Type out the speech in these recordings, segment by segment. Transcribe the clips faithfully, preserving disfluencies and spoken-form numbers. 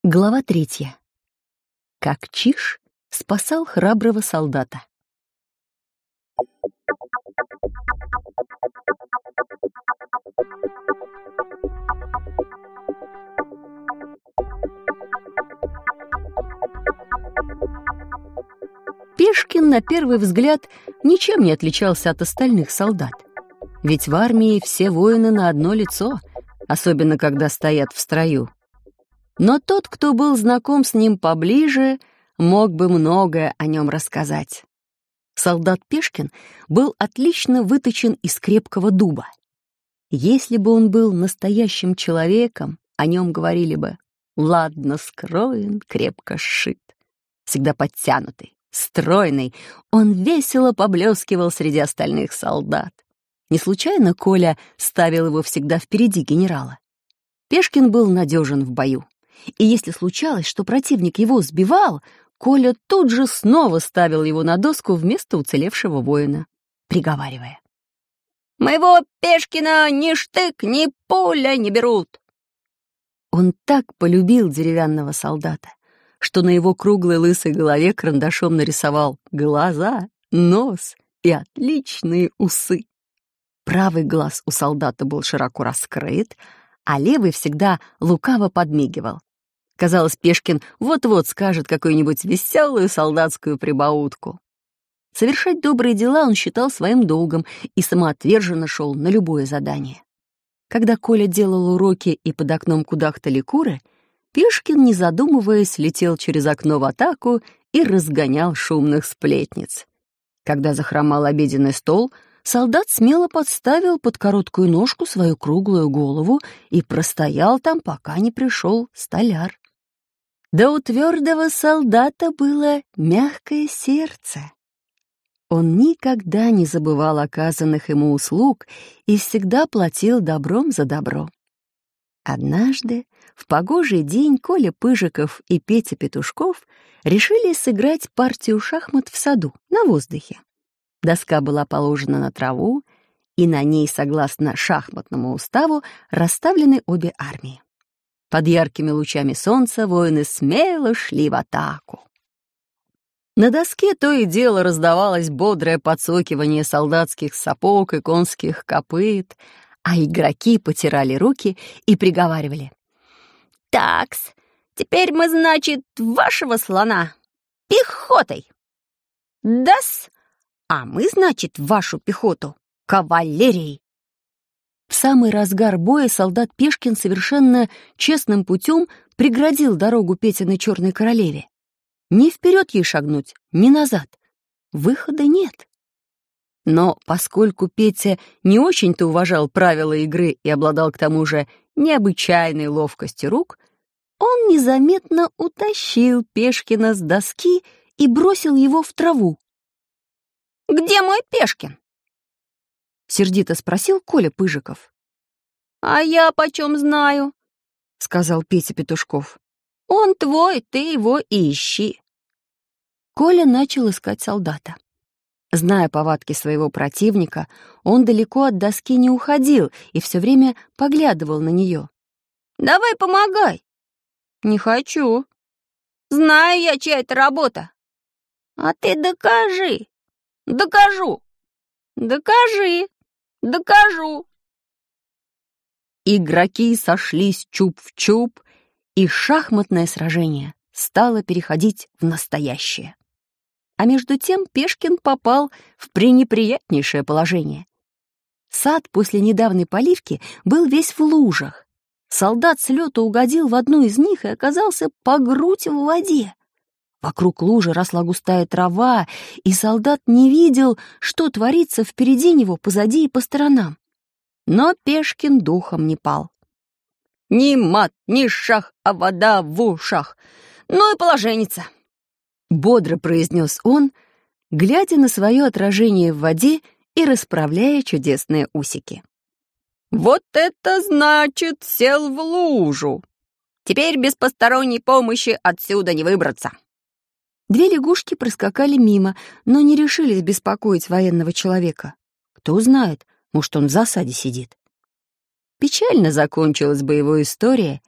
Глава третья. Как Чиж спасал храброго солдата. Пешкин, на первый взгляд, ничем не отличался от остальных солдат. Ведь в армии все воины на одно лицо, особенно когда стоят в строю. Но тот, кто был знаком с ним поближе, мог бы многое о нем рассказать. Солдат Пешкин был отлично выточен из крепкого дуба. Если бы он был настоящим человеком, о нем говорили бы: ладно скроен, крепко сшит. Всегда подтянутый, стройный, он весело поблескивал среди остальных солдат. Не случайно Коля ставил его всегда впереди генерала. Пешкин был надежен в бою. И если случалось, что противник его сбивал, Коля тут же снова ставил его на доску вместо уцелевшего воина, приговаривая: «Моего Пешкина ни штык, ни пуля не берут!» Он так полюбил деревянного солдата, что на его круглой лысой голове карандашом нарисовал глаза, нос и отличные усы. Правый глаз у солдата был широко раскрыт, а левый всегда лукаво подмигивал. Казалось, Пешкин вот-вот скажет какую-нибудь веселую солдатскую прибаутку. Совершать добрые дела он считал своим долгом и самоотверженно шел на любое задание. Когда Коля делал уроки и под окном кудахтали куры, Пешкин, не задумываясь, летел через окно в атаку и разгонял шумных сплетниц. Когда захромал обеденный стол, солдат смело подставил под короткую ножку свою круглую голову и простоял там, пока не пришел столяр. Да у твердого солдата было мягкое сердце. Он никогда не забывал оказанных ему услуг и всегда платил добром за добро. Однажды, в погожий день, Коля Пыжиков и Петя Петушков решили сыграть партию шахмат в саду, на воздухе. Доска была положена на траву, и на ней, согласно шахматному уставу, расставлены обе армии. Под яркими лучами солнца воины смело шли в атаку. На доске то и дело раздавалось бодрое подсокивание солдатских сапог и конских копыт, а игроки потирали руки и приговаривали: «Такс, теперь мы, значит, вашего слона пехотой. Да-с, а мы, значит, вашу пехоту кавалерией». В самый разгар боя солдат Пешкин совершенно честным путем преградил дорогу Петиной черной королеве. Ни вперед ей шагнуть, ни назад. Выхода нет. Но поскольку Петя не очень-то уважал правила игры и обладал к тому же необычайной ловкостью рук, он незаметно утащил Пешкина с доски и бросил его в траву. «Где мой Пешкин?» — сердито спросил Коля Пыжиков. «А я почем знаю?» — сказал Петя Петушков. «Он твой, ты его и ищи». Коля начал искать солдата. Зная повадки своего противника, он далеко от доски не уходил и все время поглядывал на нее. «Давай помогай». «Не хочу. Знаю я, чья это работа». «А ты докажи». «Докажу». «Докажи». «Докажу». Игроки сошлись чуб в чуб, и шахматное сражение стало переходить в настоящее. А между тем Пешкин попал в пренеприятнейшее положение. Сад после недавней поливки был весь в лужах. Солдат с лету угодил в одну из них и оказался по грудь в воде. Вокруг лужи росла густая трава, и солдат не видел, что творится впереди него, позади и по сторонам. Но Пешкин духом не пал. «Ни мат, ни шах, а вода в ушах. Ну и положенница!» — бодро произнес он, глядя на свое отражение в воде и расправляя чудесные усики. «Вот это значит сел в лужу! Теперь без посторонней помощи отсюда не выбраться!» Две лягушки проскакали мимо, но не решились беспокоить военного человека. Кто знает, может, он в засаде сидит. Печально закончилась бы его история,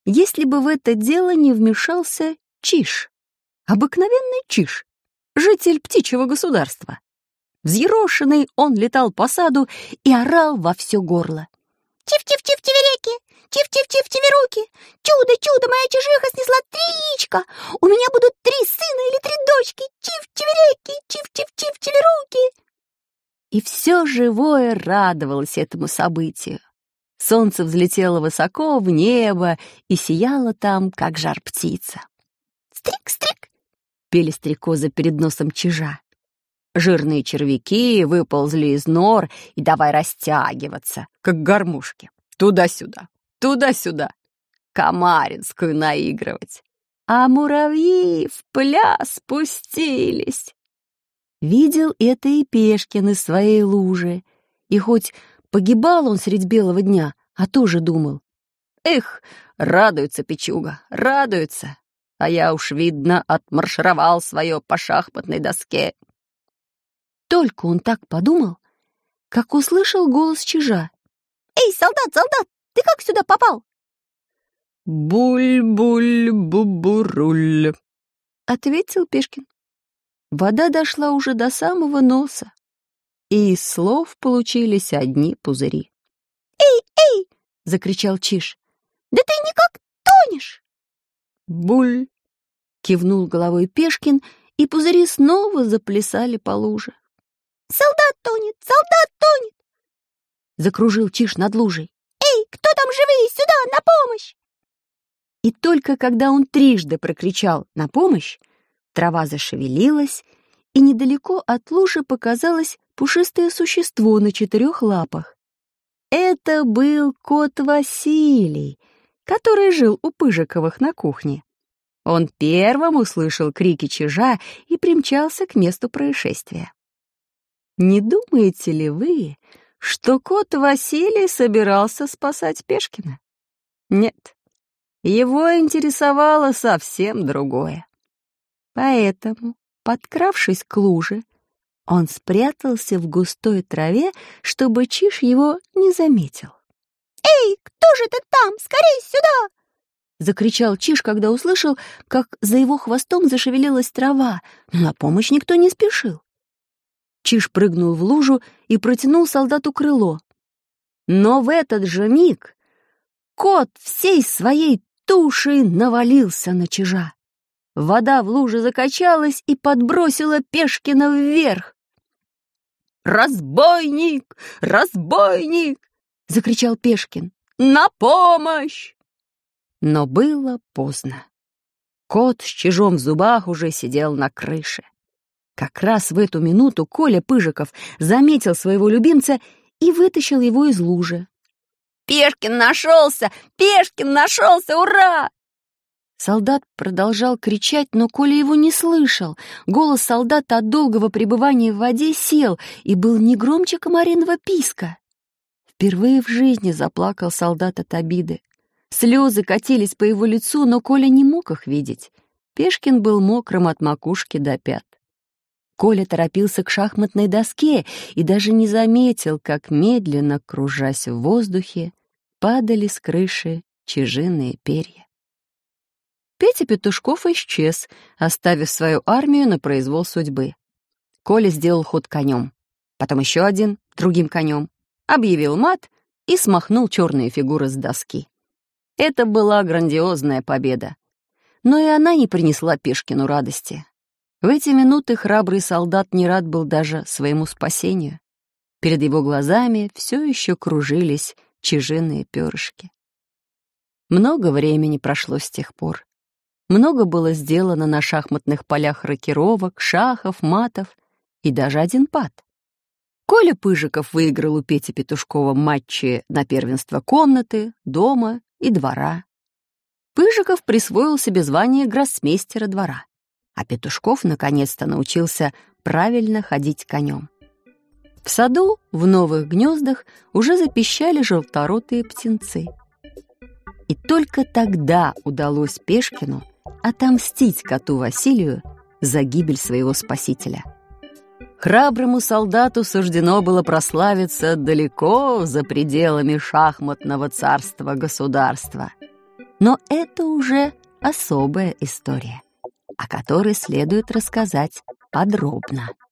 если бы в это дело не вмешался Чиж, обыкновенный Чиж, житель птичьего государства. Взъерошенный он летал по саду и орал во все горло. «Чив-чив-чив-чивереки! Чив-чив-чив-чиверуки! Чудо, чудо, моя чижиха снесла три яичка! У меня будут три сына или три дочки! Чив-чивереки! Чив-чив-чив-чиверуки!» И все живое радовалось этому событию. Солнце взлетело высоко в небо и сияло там, как жар-птица. «Стрик-стрик!» — пели стрекозы перед носом Чижа. Жирные червяки выползли из нор и давай растягиваться, как гармошки. Туда-сюда, туда-сюда. Камаринскую наигрывать. А муравьи в пляс спустились. Видел это и Пешкин из своей лужи. И хоть погибал он средь белого дня, а тоже думал: эх, радуется Пичуга, радуется. А я уж, видно, отмаршировал свое по шахматной доске. Только он так подумал, как услышал голос Чижа. «Эй, солдат, солдат, ты как сюда попал?» «Буль-буль-бубуруль», — ответил Пешкин. Вода дошла уже до самого носа, и из слов получились одни пузыри. «Эй, эй!» — закричал Чиж. «Да ты никак тонешь!» «Буль!» — кивнул головой Пешкин, и пузыри снова заплясали по луже. «Солдат тонет! Солдат тонет!» — закружил Чиж над лужей. «Эй, кто там живые? Сюда, на помощь!» И только когда он трижды прокричал «на помощь», трава зашевелилась, и недалеко от лужи показалось пушистое существо на четырех лапах. Это был кот Василий, который жил у Пыжиковых на кухне. Он первым услышал крики Чижа и примчался к месту происшествия. Не думаете ли вы, что кот Василий собирался спасать Пешкина? Нет, его интересовало совсем другое. Поэтому, подкравшись к луже, он спрятался в густой траве, чтобы Чиж его не заметил. «Эй, кто же ты там? Скорей сюда!» — закричал Чиж, когда услышал, как за его хвостом зашевелилась трава, но на помощь никто не спешил. Чиж прыгнул в лужу и протянул солдату крыло. Но в этот же миг кот всей своей тушей навалился на Чижа. Вода в луже закачалась и подбросила Пешкина вверх. «Разбойник! Разбойник!» — закричал Пешкин. «На помощь!» Но было поздно. Кот с Чижом в зубах уже сидел на крыше. Как раз в эту минуту Коля Пыжиков заметил своего любимца и вытащил его из лужи. «Пешкин нашелся! Пешкин нашелся! Ура!» Солдат продолжал кричать, но Коля его не слышал. Голос солдата от долгого пребывания в воде сел и был не громче комариного писка. Впервые в жизни заплакал солдат от обиды. Слезы катились по его лицу, но Коля не мог их видеть. Пешкин был мокрым от макушки до пят. Коля торопился к шахматной доске и даже не заметил, как медленно, кружась в воздухе, падали с крыши чижиные перья. Петя Петушков исчез, оставив свою армию на произвол судьбы. Коля сделал ход конем, потом еще один, другим конем, объявил мат и смахнул черные фигуры с доски. Это была грандиозная победа, но и она не принесла Пешкину радости. В эти минуты храбрый солдат не рад был даже своему спасению. Перед его глазами все еще кружились чижиные перышки. Много времени прошло с тех пор. Много было сделано на шахматных полях рокировок, шахов, матов и даже один пад. Коля Пыжиков выиграл у Пети Петушкова матчи на первенство комнаты, дома и двора. Пыжиков присвоил себе звание гроссмейстера двора, а Петушков наконец-то научился правильно ходить конем. В саду, в новых гнездах, уже запищали желторотые птенцы. И только тогда удалось Пешкину отомстить коту Василию за гибель своего спасителя. Храброму солдату суждено было прославиться далеко за пределами шахматного царства-государства. Но это уже особая история, о которой следует рассказать подробно.